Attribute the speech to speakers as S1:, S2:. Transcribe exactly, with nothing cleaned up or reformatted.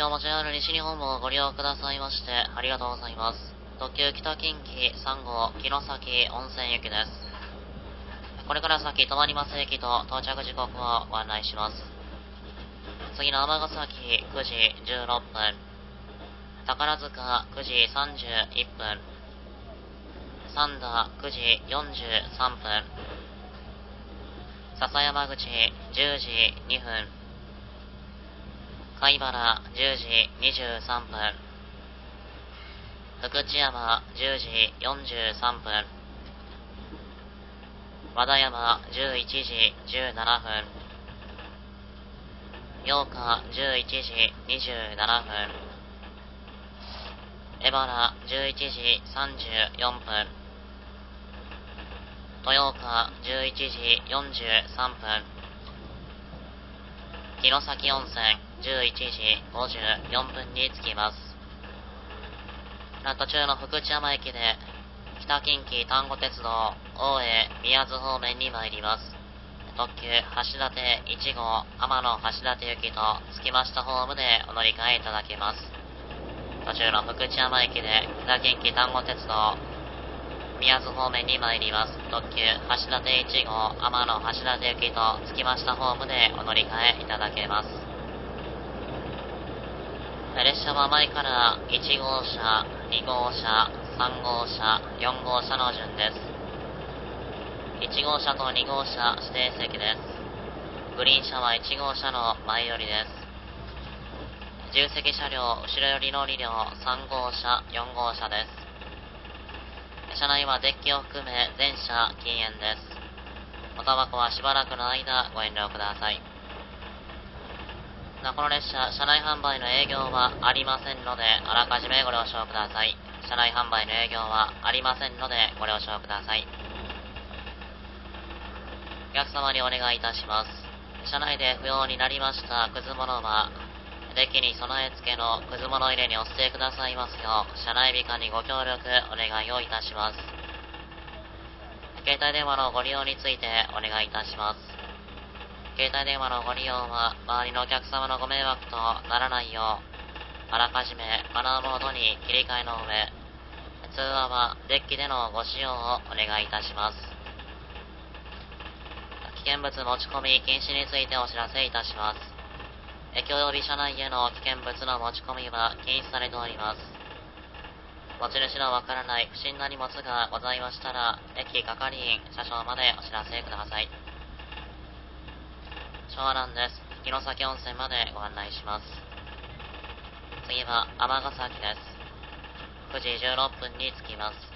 S1: 今日も ジェイアール 西日本をご利用くださいましてありがとうございます。特急北近畿さん号城崎温泉行きです。これから先止まります駅と到着時刻をご案内します。次の尼崎くじじゅうろっぷん、宝塚くじさんじゅういっぷん、三田くじよんじゅうさんぷん、笹山口じゅうじにふん、貝原じゅうじにじゅうさんぷん、福知山じゅうじよんじゅうさんぷん、和田山じゅういちじじゅうななふん、八日じゅういちじにじゅうななふん、江原じゅういちじさんじゅうよんぷん、豊岡じゅういちじよんじゅうさんぷん、城崎温泉じゅういちじごじゅうよんぷんに着きます。途中の福知山駅で北近畿丹後鉄道大江宮津方面に参ります。特急橋立いち号天野橋立行きと着きましたホームでお乗り換えいただけます。途中の福知山駅で北近畿丹後鉄道宮津方面に参ります。特急橋立いち号天野橋立行きと着きましたホームでお乗り換えいただけます。列車は前からいち号車、に号車、さん号車、よん号車の順です。いち号車とに号車指定席です。グリーン車はいち号車の前寄りです。自由席車両後ろ寄りのに両さん号車、よん号車です。車内はデッキを含め全車禁煙です。おタバコはしばらくの間ご遠慮ください。この列車、車内販売の営業はありませんので、あらかじめご了承ください。車内販売の営業はありませんので、ご了承ください。お客様にお願いいたします。車内で不要になりましたくず物は、デッキに備え付けのくず物入れにお捨てくださいますよう、車内美化にご協力お願いをいたします。携帯電話のご利用についてお願いいたします。携帯電話のご利用は周りのお客様のご迷惑とならないよう、あらかじめマナーモードに切り替えの上、通話はデッキでのご使用をお願いいたします。危険物持ち込み禁止についてお知らせいたします。駅及び車内への危険物の持ち込みは禁止されております。持ち主のわからない不審な荷物がございましたら、駅係員、車掌までお知らせください。湘南です。城崎温泉までご案内します。次は尼崎です。くじじゅうろっぷんに着きます。